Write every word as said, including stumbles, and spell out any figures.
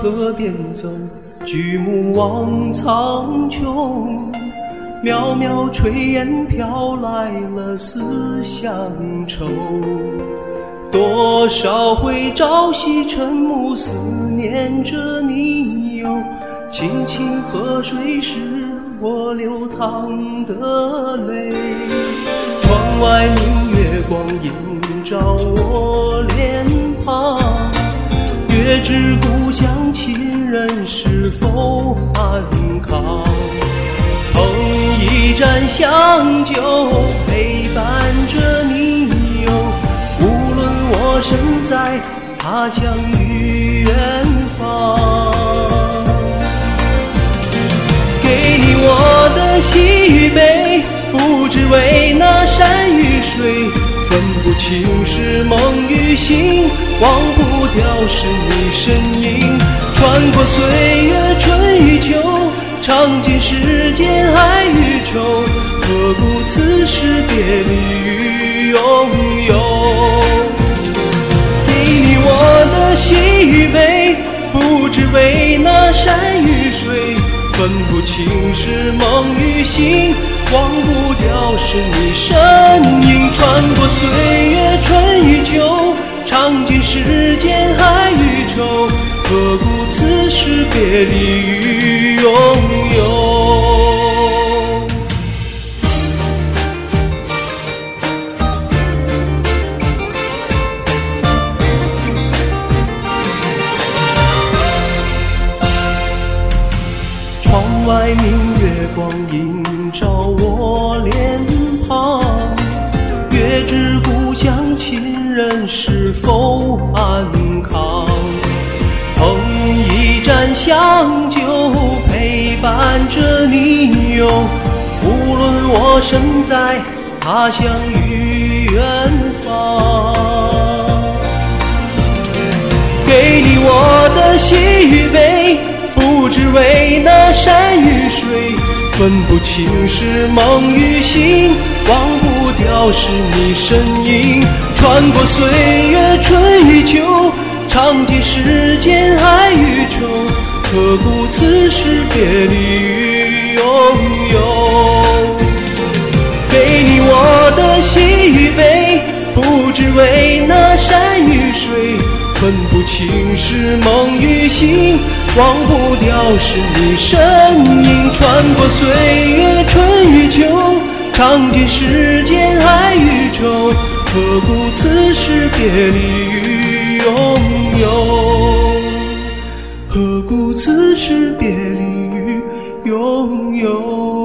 河边走，举目望苍穹，渺渺炊烟飘来了思乡愁。多少回朝夕晨暮，思念着你哟。清清河水是我流淌的泪，窗外明月光映照我脸庞。月知故乡亲人是否安康？捧一盏香酒陪伴着你哟。无论我身在他乡与远方，给你我的喜与悲，不只为那山与水，分不清是梦与醒，忘不掉是你身影。穿过岁月春与秋，尝尽世间爱与愁，何故此时别离与拥有？给你我的喜与悲，不只为那山与水，分不清是梦与醒，忘不掉是你身影。穿过岁月春与秋，尝尽世间爱与愁，何故此时别离与拥有？窗外明月光映照我脸庞，月知故乡亲人是否安康？捧一盏香酒陪伴着你哟。无论我身在他乡与远方，给你我的喜与悲，不只为那山与水，分不清是梦与醒，忘不掉是你身影。穿过岁月春与秋，尝尽世间爱与愁，何故此时别离与拥有？给你我的喜与悲，不只为那山与水，分不清是梦与醒，忘不掉是你身影。穿过岁月春与秋，尝尽世间爱与愁，何故此时别离与拥有？何故此时别离与拥有？